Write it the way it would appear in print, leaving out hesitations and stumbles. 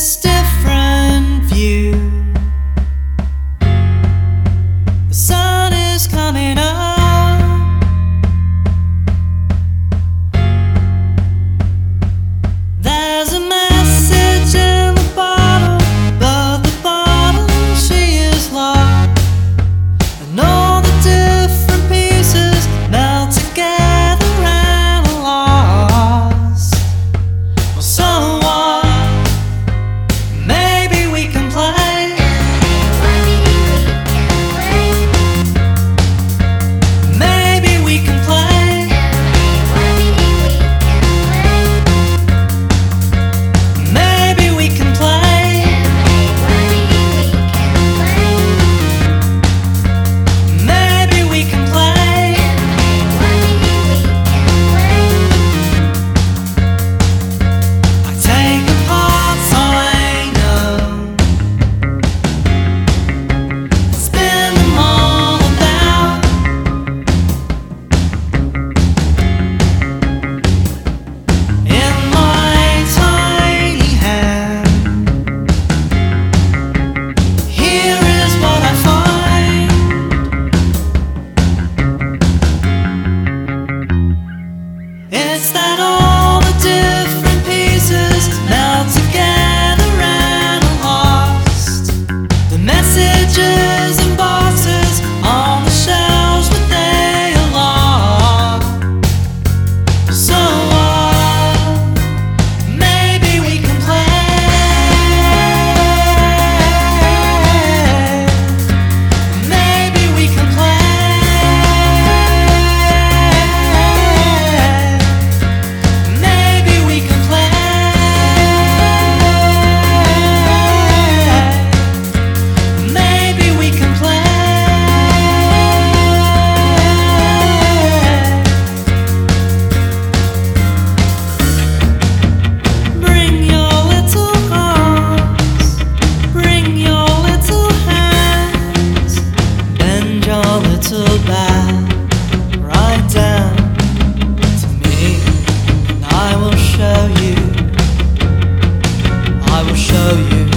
this different view. The sun is coming up. There's a message in the bottle, but the bottle, she is locked. And all the different pieces melt together and are lost. Well, so what? Maybe we can play. Maybe we can play. Maybe we can play. Maybe we can play. I take the parts I know, spin them all about. In my tiny hand, here is what I find. It's that all the different pieces melt together and are lost. The messages and boxes on the shelves, but they are locked. So what? Maybe we can play. Maybe we can play. Maybe we can play. Maybe we can play. Bring your little arms, bring your little hands, bend your little back right down to me, and I will show you, I will show you.